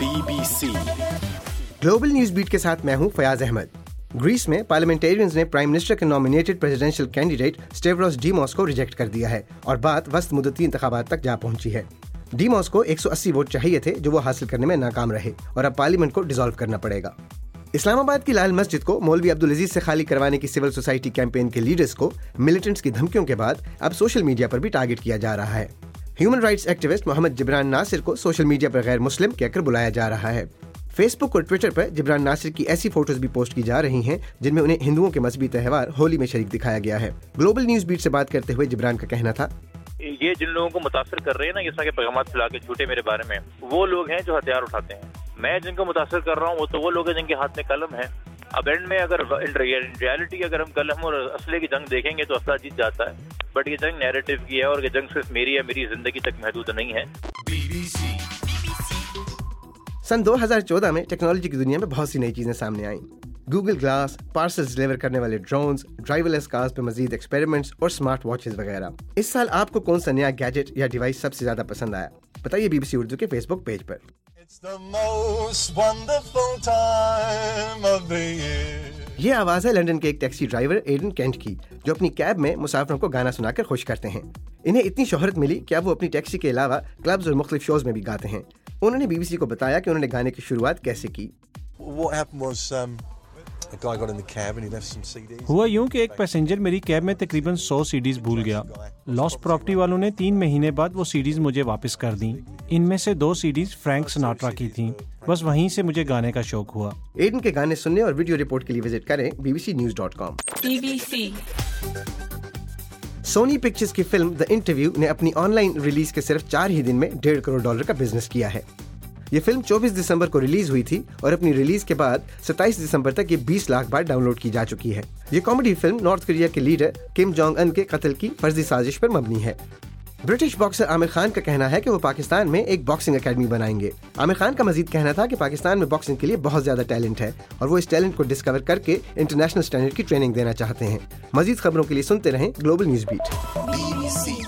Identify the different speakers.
Speaker 1: BBC
Speaker 2: global news beat के साथ मैं हूं फयाज अहमद। ग्रीस में पार्लियामेंटेरियंस ने प्राइम मिनिस्टर के nominated presidential candidate Stavros Dimas को रिजेक्ट कर दिया है और बात वस्त मुद्दती इंतखाबात तक जा पहुंची है। डीमोस को 180 वोट चाहिए थे जो वो हासिल करने में नाकाम रहे और अब पार्लियामेंट को डिसॉल्व करना पड़ेगा। इस्लामाबाद की लाल मस्जिद को मौलवी अब्दुल अजीज से खाली करवाने की सिविल सोसाइटी कैंपेन के लीडर्स को मिलिटेंट्स की धमकियों के बाद अब सोशल मीडिया पर भी टारगेट किया जा रहा है। Human rights activist Mohammad Jibran Nasir को सोशल मीडिया पर गैर मुस्लिम कहकर बुलाया जा रहा है। फेसबुक और ट्विटर पर जिब्रान नासिर की ऐसी फोटोज भी पोस्ट की जा रही हैं जिनमें उन्हें हिंदुओं के मजहबी त्योहार होली में शरीक दिखाया गया है। ग्लोबल न्यूज बीट से बात करते हुए जिब्रान का कहना था,
Speaker 3: ये जिन लोगों को मुतासर कर रहे हैं ना इस तरह के पैगाम फैला के झूठे मेरे बारे में, वो लोग हैं जो हथियार उठाते हैं। मैं जिनको मुतासर कर रहा हूँ वो लोग हैं जिनके हाथ में कलम है। अब एंड में अगर इन रियलिटी अगर हम कलम और असले की जंग देखेंगे तो असला जीत जाता है, बट ये जंग नैरेटिव की है और ये जंग सिर्फ मेरी है, मेरी जिंदगी तक महदूद नहीं है।
Speaker 2: सन 2014 में टेक्नोलॉजी की दुनिया में बहुत सी नई चीजें सामने आईं। गूगल ग्लास, पार्सल्स डिलीवर करने वाले ड्रोन्स, ड्राइवरलेस कार्स पे मजीद एक्सपेरिमेंट्स और स्मार्ट वॉचेस वगैरह। इस साल आपको कौन सा नया गैजेट या डिवाइस सबसे ज्यादा पसंद आया? बताइए BBC उर्दू के फेसबुक पेज पर। ये आवाज है लंदन के एक टैक्सी ड्राइवर एडन केंट की, जो अपनी कैब में मुसाफिरों को गाना सुनाकर खुश करते हैं। इन्हें इतनी शोहरत मिली कि अब वो अपनी टैक्सी के अलावा क्लब्स और मुख्तलिफ शोज में भी गाते हैं। उन्होंने BBC को बताया कि उन्होंने गाने की शुरुआत कैसे की।
Speaker 4: हुआ यूं कि एक पैसेंजर मेरी कैब में तकरीबन 100 सीडीज भूल गया। लॉस्ट प्रॉपर्टी वालों ने 3 महीने बाद वो सीडीज मुझे वापस कर दी। इनमें से 2 सीडीज फ्रैंक सिनाट्रा की थीं। बस वहीं से मुझे गाने का शौक हुआ।
Speaker 2: एडन के गाने सुनने और वीडियो रिपोर्ट के लिए विजिट करें bbcnews.com। सोनी पिक्चर्स की फिल्म द इंटरव्यू ने अपनी ऑनलाइन रिलीज के सिर्फ 4 ही दिन में $1.5 करोड़ का बिजनेस किया है। ये फिल्म 24 दिसंबर को रिलीज हुई थी और अपनी रिलीज के बाद 27 दिसंबर तक ये 20 लाख बार डाउनलोड की जा चुकी है। ये कॉमेडी फिल्म नॉर्थ कोरिया के लीडर किम जोंग अन के कत्ल की फर्जी साजिश पर मबनी है। ब्रिटिश बॉक्सर आमिर खान का कहना है कि वो पाकिस्तान में एक बॉक्सिंग एकेडमी बनाएंगे। आमिर खान का मजीद कहना था कि पाकिस्तान में बॉक्सिंग के लिए बहुत ज्यादा टैलेंट है और वो इस टैलेंट को डिस्कवर करके इंटरनेशनल स्टैंडर्ड की ट्रेनिंग देना चाहते हैं। मजीद खबरों के लिए सुनते रहें ग्लोबल न्यूज बीट।